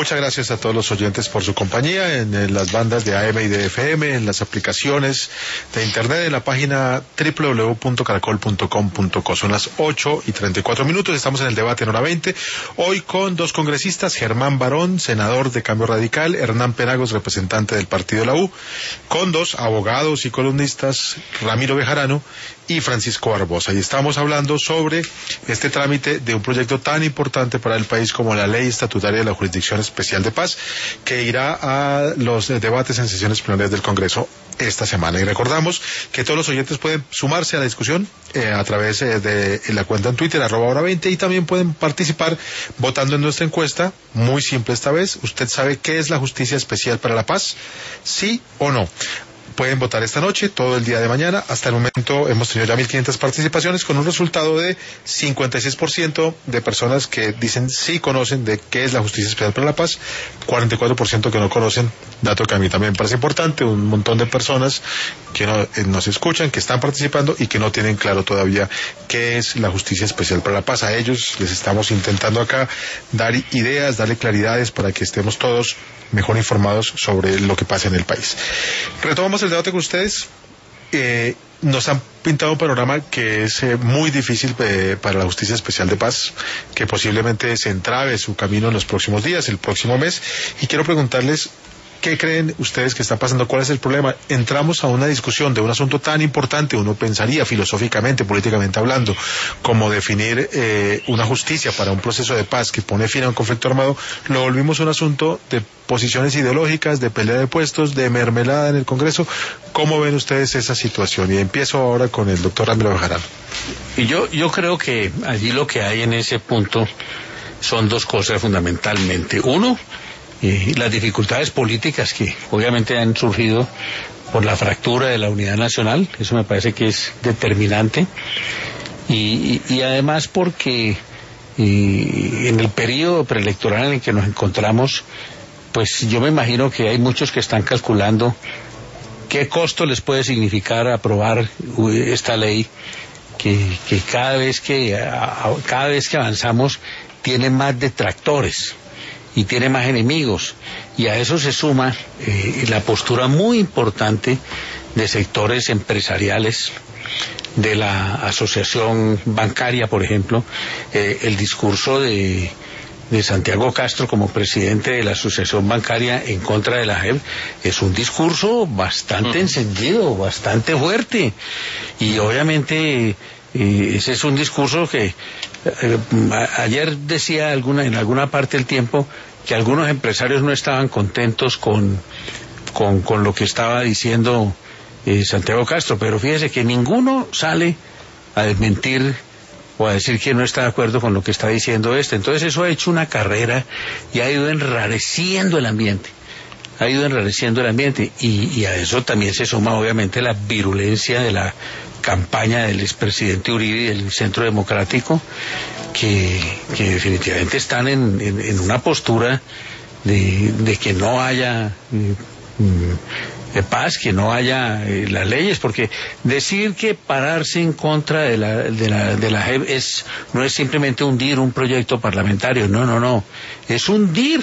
Muchas gracias a todos los oyentes por su compañía en las bandas de AM y de FM, en las aplicaciones de Internet, en la página www.caracol.com.co. Son las 8:34. Estamos en el debate en hora 20. Hoy con dos congresistas, Germán Barón, senador de Cambio Radical, Hernán Penagos, representante del partido de la U, con dos abogados y columnistas, Ramiro Bejarano y Francisco Barbosa. Y estamos hablando sobre este trámite de un proyecto tan importante para el país como la Ley Estatutaria de la Jurisdicción Especial de Paz, que irá a los debates en sesiones plenarias del Congreso esta semana. Y recordamos que todos los oyentes pueden sumarse a la discusión a través de la cuenta en Twitter, @hora20, y también pueden participar votando en nuestra encuesta, muy simple esta vez. ¿Usted sabe qué es la Justicia Especial para la Paz? ¿Sí o no? Pueden votar esta noche, todo el día de mañana. Hasta el momento hemos tenido ya 1.500 participaciones, con un resultado de 56% de personas que dicen sí conocen de qué es la Justicia Especial para la Paz, 44% que no conocen, dato que a mí también me parece importante. Un montón de personas que nos escuchan, que están participando y que no tienen claro todavía qué es la Justicia Especial para la Paz. A ellos les estamos intentando acá dar ideas, darle claridades para que estemos todos mejor informados sobre lo que pasa en el país. Retomamos el debate con ustedes. Nos han pintado un panorama que es muy difícil para la Justicia Especial de Paz, que posiblemente se entrabe su camino en los próximos días, el próximo mes, y quiero preguntarles, ¿qué creen ustedes que está pasando? ¿Cuál es el problema? Entramos a una discusión de un asunto tan importante, uno pensaría filosóficamente, políticamente hablando, como definir una justicia para un proceso de paz que pone fin a un conflicto armado. Lo volvimos un asunto de posiciones ideológicas, de pelea de puestos, de mermelada en el Congreso. ¿Cómo ven ustedes esa situación? Y empiezo ahora con el doctor Ramiro Bejarano. Y yo creo que allí lo que hay en ese punto son dos cosas fundamentalmente. Uno, las dificultades políticas que obviamente han surgido por la fractura de la unidad nacional, eso me parece que es determinante, y además porque en el periodo preelectoral en el que nos encontramos, pues yo me imagino que hay muchos que están calculando qué costo les puede significar aprobar esta ley, que cada vez que avanzamos tiene más detractores y tiene más enemigos, y a eso se suma la postura muy importante de sectores empresariales, de la asociación bancaria, por ejemplo. El discurso de Santiago Castro como presidente de la asociación bancaria en contra de la JEP es un discurso bastante encendido, bastante fuerte, y obviamente ese es un discurso que ayer decía en alguna parte del tiempo que algunos empresarios no estaban contentos con lo que estaba diciendo Santiago Castro, pero fíjese que ninguno sale a desmentir o a decir que no está de acuerdo con lo que está diciendo Entonces eso ha hecho una carrera y ha ido enrareciendo el ambiente. Y a eso también se suma obviamente la virulencia de la campaña del expresidente Uribe y del Centro Democrático, que definitivamente están en una postura de que no haya paz, que no haya las leyes, porque decir que pararse en contra de la JEP no es simplemente hundir un proyecto parlamentario, no, es hundir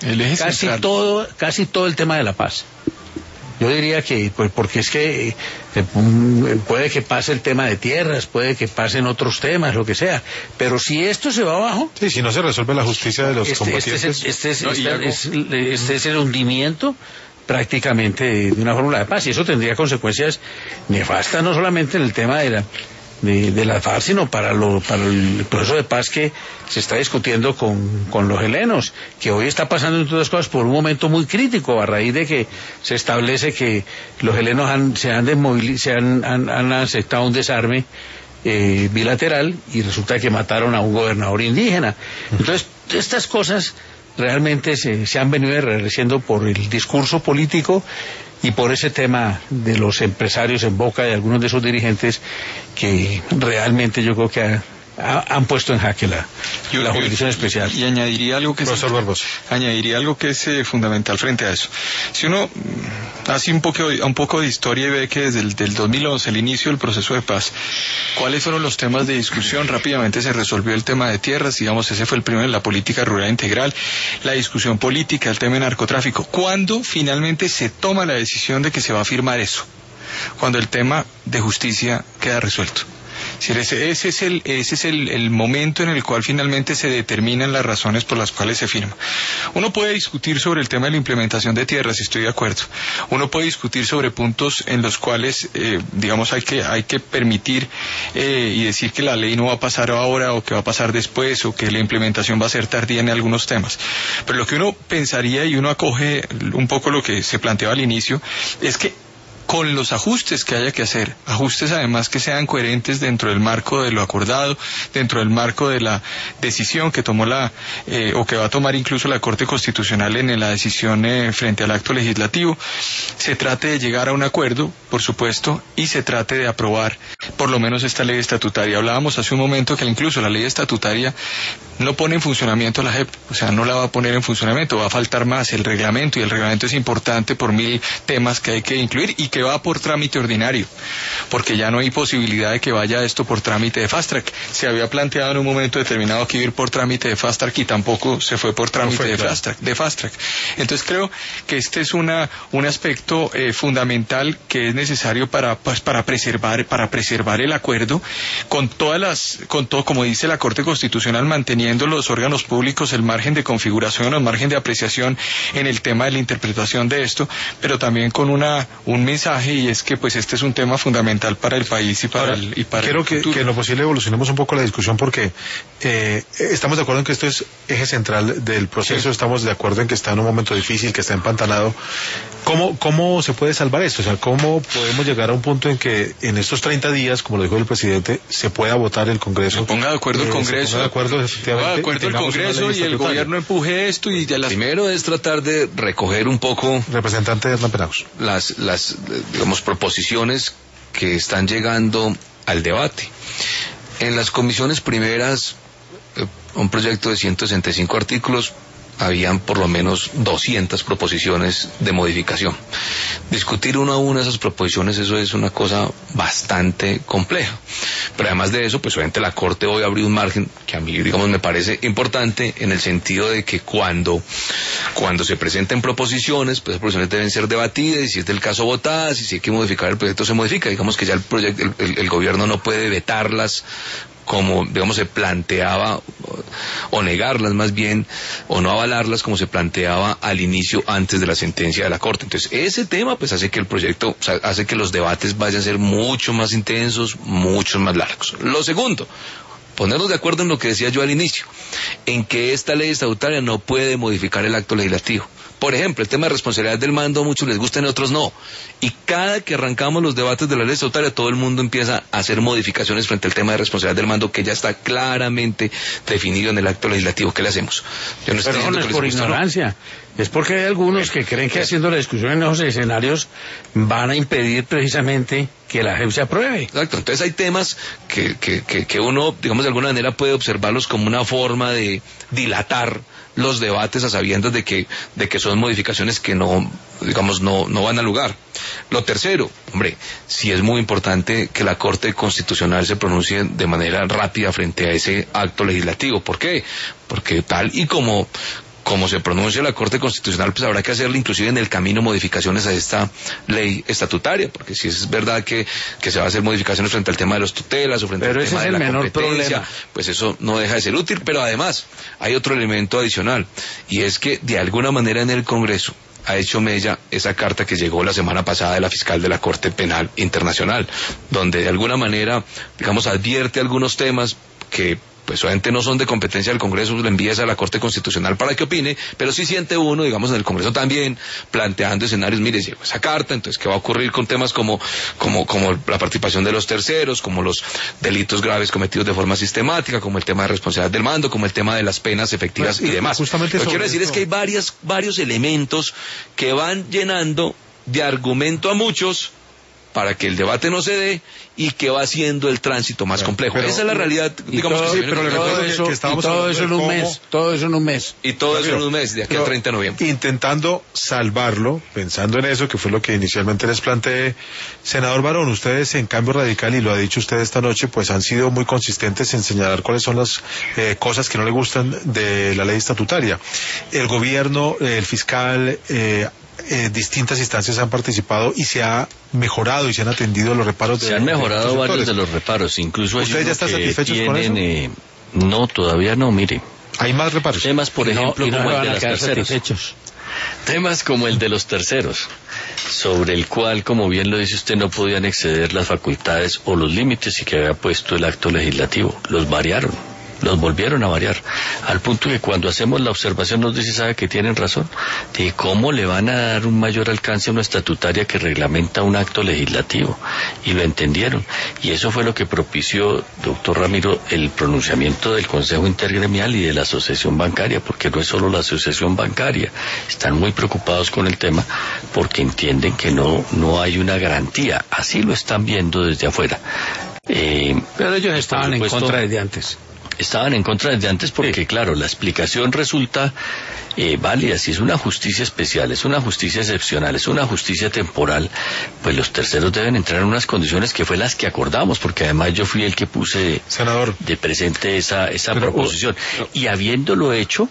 casi todo el tema de la paz. Yo diría que, pues, porque es que puede que pase el tema de tierras, puede que pasen otros temas, lo que sea, pero si esto se va abajo... Sí, si no se resuelve la justicia de los combatientes... Este es el hundimiento prácticamente de una fórmula de paz, y eso tendría consecuencias nefastas no solamente en el tema de la FARC, sino para el proceso de paz que se está discutiendo con los helenos, que hoy está pasando entre otras cosas por un momento muy crítico a raíz de que se establece que los helenos han aceptado un desarme bilateral, y resulta que mataron a un gobernador indígena. Entonces estas cosas realmente se han venido enrareciendo por el discurso político y por ese tema de los empresarios en boca de algunos de sus dirigentes, que realmente yo creo que han puesto en jaque la jurisdicción especial. Y añadiría algo que es fundamental frente a eso. Si uno hace un poco de historia y ve que desde el 2011, el inicio del proceso de paz, ¿cuáles fueron los temas de discusión? Rápidamente se resolvió el tema de tierras, digamos, ese fue el primero, la política rural integral, la discusión política, el tema de narcotráfico. ¿Cuándo finalmente se toma la decisión de que se va a firmar eso? Cuando el tema de justicia queda resuelto. Ese es el momento en el cual finalmente se determinan las razones por las cuales se firma. Uno puede discutir sobre el tema de la implementación de tierras, estoy de acuerdo. Uno puede discutir sobre puntos en los cuales, digamos, hay que permitir y decir que la ley no va a pasar ahora o que va a pasar después o que la implementación va a ser tardía en algunos temas. Pero lo que uno pensaría, y uno acoge un poco lo que se planteaba al inicio, es que con los ajustes que haya que hacer, ajustes además que sean coherentes dentro del marco de lo acordado, dentro del marco de la decisión que tomó o que va a tomar incluso la Corte Constitucional en la decisión frente al acto legislativo, se trate de llegar a un acuerdo, por supuesto, y se trate de aprobar por lo menos esta ley estatutaria. Hablábamos hace un momento que incluso la ley estatutaria no pone en funcionamiento la JEP, o sea, no la va a poner en funcionamiento, va a faltar más el reglamento, y el reglamento es importante por 1000 temas que hay que incluir y que va por trámite ordinario, porque ya no hay posibilidad de que vaya esto por trámite de fast track. Se había planteado en un momento determinado que iba a ir por trámite de fast track y tampoco se fue por trámite de fast track. Entonces creo que este es un aspecto fundamental que es necesario para preservar el acuerdo con todo, como dice la Corte Constitucional, manteniendo los órganos públicos el margen de configuración o el margen de apreciación en el tema de la interpretación de esto, pero también con un mensaje, y es que pues este es un tema fundamental para el país y para el futuro. Que en lo posible evolucionemos un poco la discusión, porque estamos de acuerdo en que esto es eje central del proceso, sí. Estamos de acuerdo en que está en un momento difícil, que está empantanado. ¿Cómo se puede salvar esto? O sea, ¿cómo podemos llegar a un punto en que en estos 30 días, como lo dijo el presidente, se pueda votar el Congreso? Se ponga de acuerdo el Congreso. Se ponga de acuerdo, efectivamente. El Congreso y el gobierno empuje esto y ya Primero es tratar de recoger un poco... Representante Hernán Penagos. Las digamos, proposiciones que están llegando al debate. En las comisiones primeras, un proyecto de 165 artículos, habían por lo menos 200 proposiciones de modificación. Discutir una a una esas proposiciones, eso es una cosa bastante compleja. Pero además de eso, pues obviamente la Corte hoy abrió un margen que a mí, digamos, me parece importante, en el sentido de que cuando se presenten proposiciones, pues las proposiciones deben ser debatidas, y si es del caso votadas, y si hay que modificar el proyecto se modifica. Digamos que ya el gobierno no puede vetarlas como, digamos, se planteaba, o negarlas más bien, o no avalarlas como se planteaba al inicio, antes de la sentencia de la Corte. Entonces, ese tema pues hace que el proyecto, o sea, hace que los debates vayan a ser mucho más intensos, mucho más largos. Lo segundo, ponernos de acuerdo en lo que decía yo al inicio, en que esta ley estatutaria no puede modificar el acto legislativo. Por ejemplo, el tema de responsabilidad del mando a muchos les gusta y a otros no. Y cada que arrancamos los debates de la ley estatutaria, todo el mundo empieza a hacer modificaciones frente al tema de responsabilidad del mando, que ya está claramente definido en el acto legislativo. ¿Qué le hacemos? Yo no estoy diciendo que les por ignorancia. No. Es porque hay algunos que creen que haciendo la discusión en esos escenarios van a impedir precisamente que la JEP se apruebe. Exacto. Entonces hay temas que uno, digamos, de alguna manera puede observarlos como una forma de dilatar los debates, a sabiendas de que son modificaciones que no van al lugar. Lo tercero, hombre, sí es muy importante que la Corte Constitucional se pronuncie de manera rápida frente a ese acto legislativo. ¿Por qué? Porque tal y como se pronuncia la Corte Constitucional, pues habrá que hacerle inclusive en el camino modificaciones a esta ley estatutaria, porque si es verdad que se va a hacer modificaciones frente al tema de los tutelas o frente al tema de la competencia, pues eso no deja de ser útil. Pero además hay otro elemento adicional, y es que de alguna manera en el Congreso ha hecho mella esa carta que llegó la semana pasada de la fiscal de la Corte Penal Internacional, donde de alguna manera, digamos, advierte algunos temas que pues obviamente no son de competencia del Congreso, le envías a la Corte Constitucional para que opine, pero sí siente uno, digamos, en el Congreso también, planteando escenarios. Mire, llegó esa carta, entonces ¿qué va a ocurrir con temas como la participación de los terceros, como los delitos graves cometidos de forma sistemática, como el tema de responsabilidad del mando, como el tema de las penas efectivas y demás? Lo que quiero decir es que hay varios elementos que van llenando de argumento a muchos para que el debate no se dé y que va haciendo el tránsito más complejo. Esa es la realidad, digamos que sí, pero le recuerdo que estábamos todo eso en un mes, todo eso en un mes. Y todo eso en un mes, de aquí al 30 de noviembre. Intentando salvarlo, pensando en eso, que fue lo que inicialmente les planteé, senador Barón, ustedes en Cambio Radical, y lo ha dicho usted esta noche, pues han sido muy consistentes en señalar cuáles son las cosas que no le gustan de la ley estatutaria. El gobierno, el fiscal, distintas instancias han participado y se ha mejorado y se han atendido los reparos. Se han mejorado varios de los reparos, incluso ¿ustedes ya están satisfechos con eso? No, todavía no, mire. ¿Hay más reparos? Temas, por ejemplo, como el de los terceros. Temas como el de los terceros, sobre el cual, como bien lo dice usted, no podían exceder las facultades o los límites y que había puesto el acto legislativo. Los variaron. Los volvieron a variar, al punto que cuando hacemos la observación nos dice, ¿sabe que tienen razón? De cómo le van a dar un mayor alcance a una estatutaria que reglamenta un acto legislativo, y lo entendieron, y eso fue lo que propició, doctor Ramiro, el pronunciamiento del Consejo Intergremial y de la Asociación Bancaria, porque no es solo la Asociación Bancaria, están muy preocupados con el tema, porque entienden que no hay una garantía, así lo están viendo desde afuera. Pero ellos estaban en contra desde antes. Estaban en contra desde antes porque, claro, la explicación resulta válida. Si es una justicia especial, es una justicia excepcional, es una justicia temporal, pues los terceros deben entrar en unas condiciones que fue las que acordamos, porque además yo fui el que puse senador de presente esa proposición. Y habiéndolo hecho,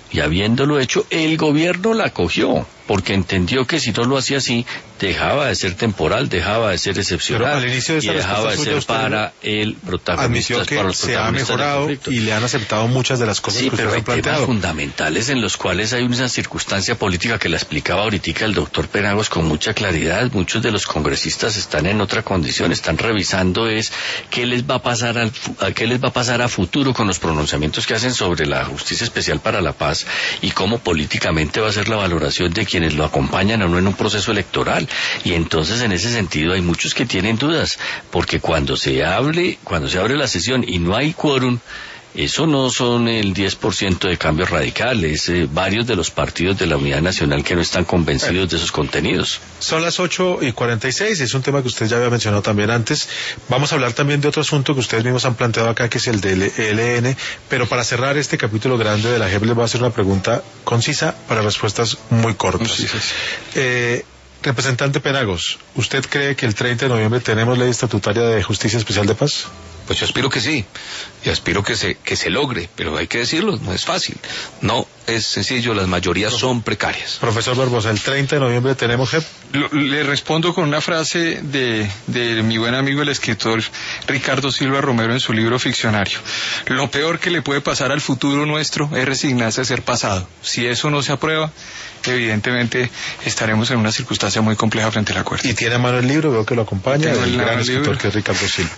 el gobierno la acogió, porque entendió que si no lo hacía así, dejaba de ser temporal, dejaba de ser excepcional, y dejaba de ser para el protagonista. Admitió que para los se ha mejorado y le han aceptado muchas de las cosas que usted ha planteado. Temas fundamentales en los cuales hay una circunstancia política que la explicaba ahorita el doctor Penagos con mucha claridad. Muchos de los congresistas están en otra condición, están revisando qué les va a pasar a futuro con los pronunciamientos que hacen sobre la Justicia Especial para la Paz y cómo políticamente va a ser la valoración de quienes lo acompañan a uno en un proceso electoral. Y entonces en ese sentido hay muchos que tienen dudas, porque cuando se abre la sesión y no hay quórum, eso no son el 10% de Cambio Radical, es varios de los partidos de la Unidad Nacional que no están convencidos de esos contenidos. Son las 8:46, es un tema que usted ya había mencionado también antes. Vamos a hablar también de otro asunto que ustedes mismos han planteado acá, que es el del ELN, pero para cerrar este capítulo grande de la JEP les voy a hacer una pregunta concisa para respuestas muy cortas. Representante Penagos, ¿usted cree que el 30 de noviembre tenemos ley estatutaria de Justicia Especial de Paz? Pues yo aspiro que sí, y aspiro que se logre, pero hay que decirlo, no es fácil, no es sencillo, las mayorías son precarias. Profesor Barbosa, ¿el 30 de noviembre tenemos JEP? Le respondo con una frase de mi buen amigo el escritor Ricardo Silva Romero en su libro Ficcionario. Lo peor que le puede pasar al futuro nuestro es resignarse a ser pasado. Si eso no se aprueba, evidentemente estaremos en una circunstancia muy compleja frente a la Corte. Y tiene a mano el libro, veo que lo acompaña, el gran escritor que es Ricardo Silva.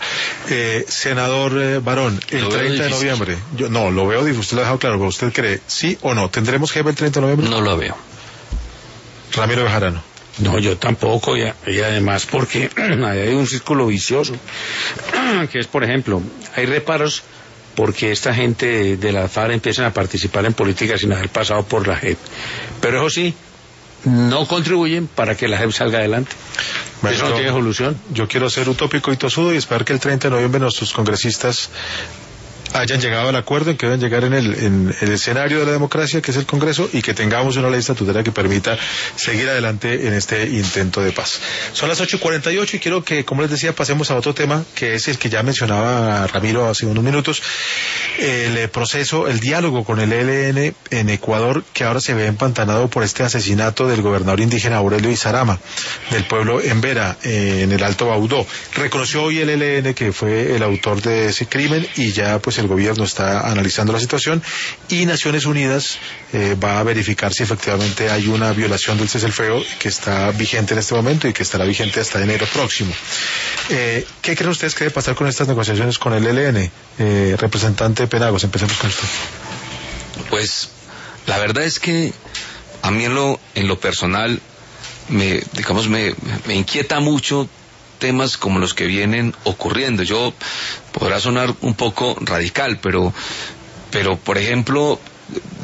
Senador Barón, el 30 de noviembre, yo no, lo veo, usted lo ha dejado claro, pero ¿usted cree sí o no? ¿Tendremos JEP el 30 de noviembre? No lo veo. Ramiro Bejarano. No, yo tampoco, y además porque hay un círculo vicioso, que es, por ejemplo, hay reparos porque esta gente de la FARC empiezan a participar en política sin haber pasado por la JEP. Pero eso sí, no contribuyen para que la JEP salga adelante. Eso no tiene solución. Yo quiero ser utópico y tosudo y esperar que el 30 de noviembre nuestros congresistas hayan llegado al acuerdo en que deben llegar en el escenario de la democracia, que es el Congreso, y que tengamos una ley estatutaria que permita seguir adelante en este intento de paz. Son las 8:48 y quiero que, como les decía, pasemos a otro tema, que es el que ya mencionaba Ramiro hace unos minutos, el proceso, el diálogo con el ELN en Ecuador, que ahora se ve empantanado por este asesinato del gobernador indígena Aurelio Izarama, del pueblo Embera, en el Alto Baudó. Reconoció hoy el ELN que fue el autor de ese crimen y ya pues el gobierno está analizando la situación y Naciones Unidas va a verificar si efectivamente hay una violación del cese el fuego que está vigente en este momento y que estará vigente hasta enero próximo. ¿Qué creen ustedes que debe pasar con estas negociaciones con el ELN? Representante Penagos, empecemos con usted. Pues la verdad es que a mí en lo personal me inquieta mucho temas como los que vienen ocurriendo. Yo podrá sonar un poco radical, pero por ejemplo,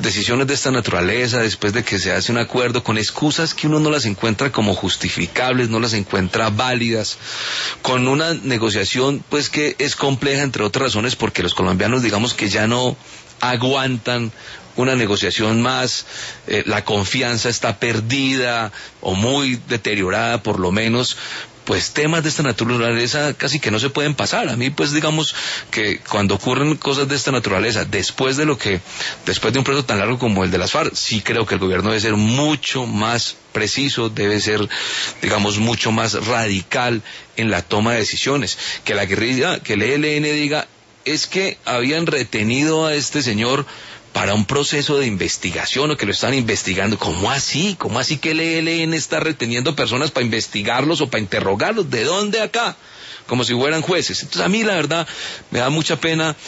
decisiones de esta naturaleza, después de que se hace un acuerdo con excusas que uno no las encuentra como justificables, no las encuentra válidas, con una negociación pues que es compleja entre otras razones porque los colombianos digamos que ya no aguantan una negociación más, la confianza está perdida o muy deteriorada por lo menos, pues temas de esta naturaleza casi que no se pueden pasar. A mí pues digamos que cuando ocurren cosas de esta naturaleza, después de un proceso tan largo como el de las FARC, sí creo que el gobierno debe ser mucho más preciso, debe ser digamos mucho más radical en la toma de decisiones, que la guerrilla, que el ELN diga, es que habían retenido a este señor para un proceso de investigación o que lo están investigando. ¿Cómo así? ¿Cómo así que el ELN está reteniendo personas para investigarlos o para interrogarlos? ¿De dónde acá? Como si fueran jueces. Entonces a mí la verdad me da mucha pena,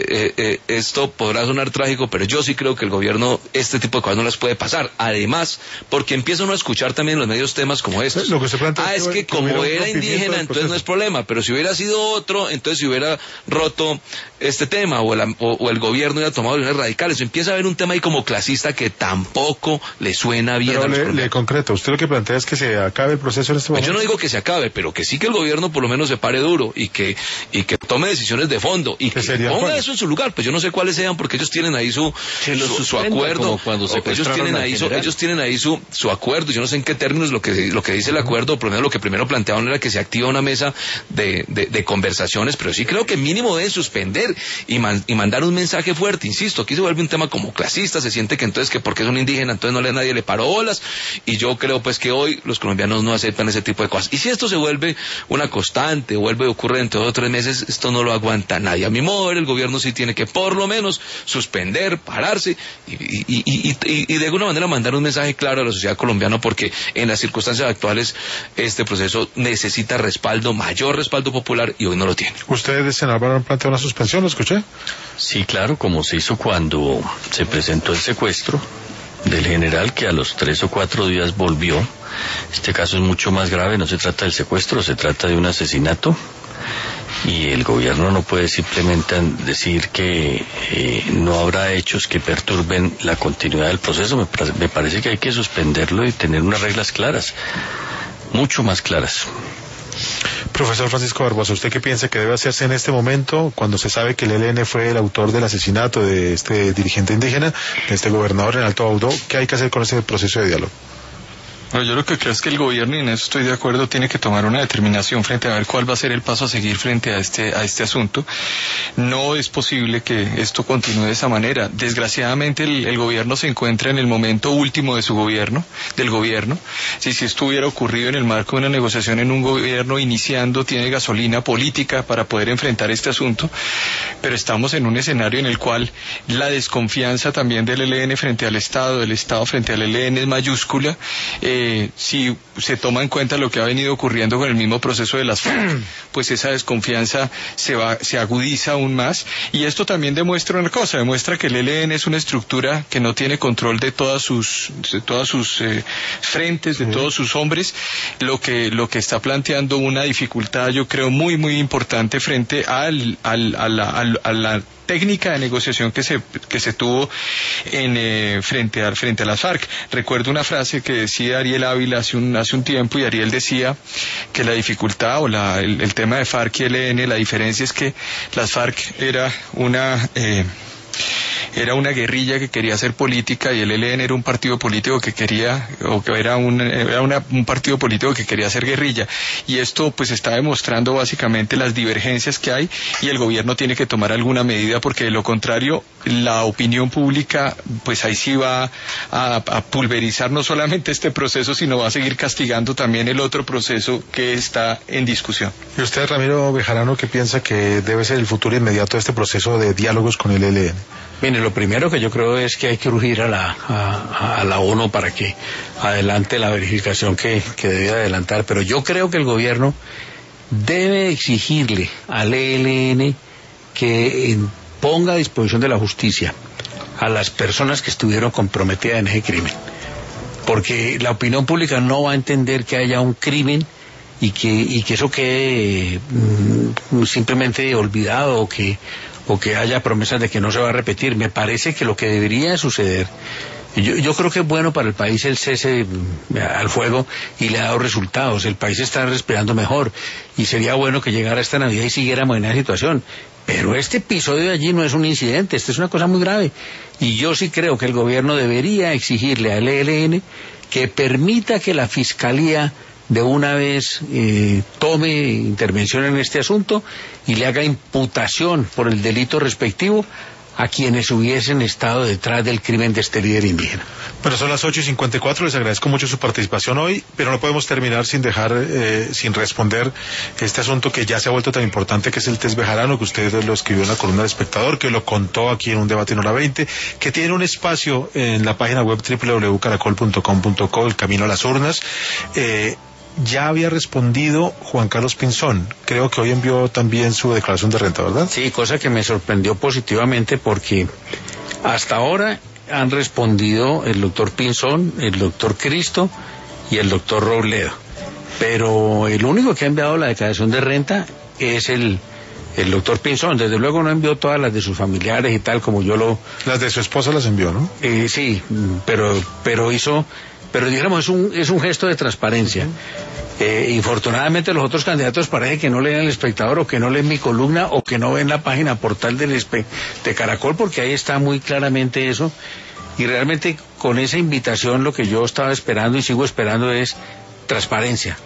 esto podrá sonar trágico, pero yo sí creo que el gobierno este tipo de cosas no las puede pasar. Además, porque empieza uno a escuchar también en los medios temas como estos. Lo que se plantea es que como era indígena, entonces no es problema, pero si hubiera sido otro, entonces si hubiera roto este tema o el gobierno hubiera tomado decisiones radicales. Empieza a haber un tema ahí como clasista que tampoco le suena bien. Pero le concreto, usted lo que plantea es que se acabe el proceso en este momento. Yo no digo que se acabe, pero que sí que el gobierno por lo menos se pare duro y que tome decisiones de fondo y que ponga eso en su lugar. Pues yo no sé cuáles sean porque ellos tienen ahí su acuerdo. Ellos tienen ahí su acuerdo. Yo no sé en qué términos lo que dice el acuerdo. Por lo menos lo que primero planteaban era que se activa una mesa de conversaciones, pero sí creo que mínimo deben suspender y mandar un mensaje fuerte. Insisto, aquí se vuelve un tema como clasista. Se siente que entonces que porque es un indígena entonces nadie le paró bolas, y yo creo pues que hoy los colombianos no aceptan ese tipo de cosas. Y si esto se vuelve una constante, ocurre dentro de 2 o 3 meses, esto no lo aguanta nadie. A mi modo de ver, el gobierno sí tiene que por lo menos suspender, pararse y de alguna manera mandar un mensaje claro a la sociedad colombiana, porque en las circunstancias actuales este proceso necesita respaldo, mayor respaldo popular, y hoy no lo tiene. ¿Ustedes, senador, han planteado una suspensión? ¿Lo escuché? Sí, claro, como se hizo cuando se presentó el secuestro del general, que a los 3 o 4 días volvió. Este caso es mucho más grave, no se trata del secuestro, se trata de un asesinato, y el gobierno no puede simplemente decir que no habrá hechos que perturben la continuidad del proceso. Me parece que hay que suspenderlo y tener unas reglas claras, mucho más claras. Profesor Francisco Barbosa, ¿usted qué piensa que debe hacerse en este momento, cuando se sabe que el ELN fue el autor del asesinato de este dirigente indígena, de este gobernador en Alto Baudó? ¿Qué hay que hacer con ese proceso de diálogo? Bueno, yo lo que creo es que el gobierno, y en eso estoy de acuerdo, tiene que tomar una determinación frente a ver cuál va a ser el paso a seguir frente a este asunto. No es posible que esto continúe de esa manera. Desgraciadamente el gobierno se encuentra en el momento último de del gobierno. Si esto hubiera ocurrido en el marco de una negociación en un gobierno iniciando, tiene gasolina política para poder enfrentar este asunto, pero estamos en un escenario en el cual la desconfianza también del ELN frente al Estado, del Estado frente al ELN es mayúscula. Si se toma en cuenta lo que ha venido ocurriendo con el mismo proceso de las FARC, pues esa desconfianza se agudiza aún más, y esto también demuestra una cosa, demuestra que el ELN es una estructura que no tiene control de todas sus frentes, de todos sus hombres, lo que está planteando una dificultad, yo creo, muy muy importante frente a la técnica de negociación que se tuvo frente a las FARC. Recuerdo una frase que decía Ariel Ávila hace un tiempo, y Ariel decía que la dificultad o el tema de FARC y ELN, la diferencia es que las FARC era una guerrilla que quería hacer política, y el ELN era un partido político que quería, un partido político que quería hacer guerrilla, y esto pues está demostrando básicamente las divergencias que hay, y el gobierno tiene que tomar alguna medida, porque de lo contrario la opinión pública pues ahí sí va a pulverizar no solamente este proceso, sino va a seguir castigando también el otro proceso que está en discusión. ¿Y usted, Ramiro Bejarano, qué piensa que debe ser el futuro inmediato de este proceso de diálogos con el ELN? Mire, lo primero que yo creo es que hay que urgir a la ONU para que adelante la verificación que debe adelantar, pero yo creo que el gobierno debe exigirle al ELN que ponga a disposición de la justicia a las personas que estuvieron comprometidas en ese crimen, porque la opinión pública no va a entender que haya un crimen y que eso quede simplemente olvidado, o o que haya promesas de que no se va a repetir. Me parece que lo que debería suceder, yo creo que es bueno para el país el cese al fuego y le ha dado resultados. El país está respirando mejor y sería bueno que llegara esta Navidad y siguiéramos en esa situación. Pero este episodio de allí no es un incidente, esta es una cosa muy grave. Y yo sí creo que el gobierno debería exigirle al ELN que permita que la Fiscalía de una vez tome intervención en este asunto y le haga imputación por el delito respectivo a quienes hubiesen estado detrás del crimen de este líder indígena. Bueno, son las 8:54, les agradezco mucho su participación hoy, pero no podemos terminar sin dejar, sin responder este asunto que ya se ha vuelto tan importante, que es el test Bejarano, que usted lo escribió en la columna del Espectador, que lo contó aquí en un debate en hora 20, que tiene un espacio en la página web www.caracol.com.co, el camino a las urnas. Ya había respondido Juan Carlos Pinzón. Creo que hoy envió también su declaración de renta, ¿verdad? Sí, cosa que me sorprendió positivamente porque hasta ahora han respondido el doctor Pinzón, el doctor Cristo y el doctor Robledo. Pero el único que ha enviado la declaración de renta es el doctor Pinzón. Desde luego no envió todas las de sus familiares y tal, como yo lo... Las de su esposa las envió, ¿no? Sí, pero hizo... Pero dijéramos, es un gesto de transparencia. Infortunadamente los otros candidatos parece que no leen El Espectador, o que no leen mi columna, o que no ven la página portal de Caracol, porque ahí está muy claramente eso. Y realmente con esa invitación lo que yo estaba esperando y sigo esperando es transparencia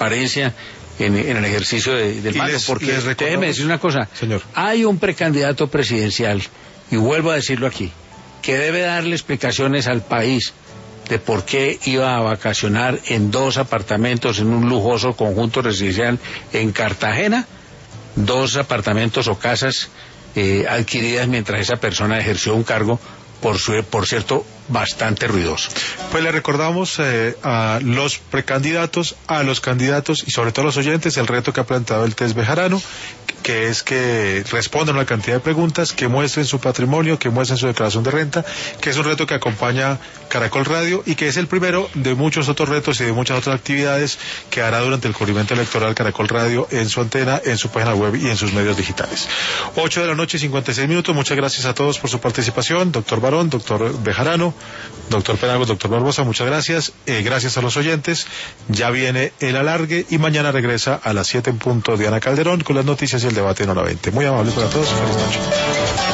en el ejercicio del mando. Porque déjeme decir una cosa, señor. Hay un precandidato presidencial, y vuelvo a decirlo aquí, que debe darle explicaciones al país de por qué iba a vacacionar en 2 apartamentos en un lujoso conjunto residencial en Cartagena, 2 apartamentos o casas adquiridas mientras esa persona ejerció un cargo, por cierto, bastante ruidoso. Pues le recordamos a los precandidatos, a los candidatos y sobre todo a los oyentes el reto que ha planteado el test Bejarano, que es que respondan a una cantidad de preguntas, que muestren su patrimonio, que muestren su declaración de renta, que es un reto que acompaña Caracol Radio y que es el primero de muchos otros retos y de muchas otras actividades que hará durante el cubrimiento electoral Caracol Radio en su antena, en su página web y en sus medios digitales. 8:56 a.m, muchas gracias a todos por su participación, doctor Barón, doctor Bejarano, doctor Penagos, doctor Barbosa, muchas gracias, gracias a los oyentes, ya viene el alargue y mañana regresa a las 7 en punto Diana Calderón con las noticias y el debate en hora 20. Muy amable para todos, feliz noche.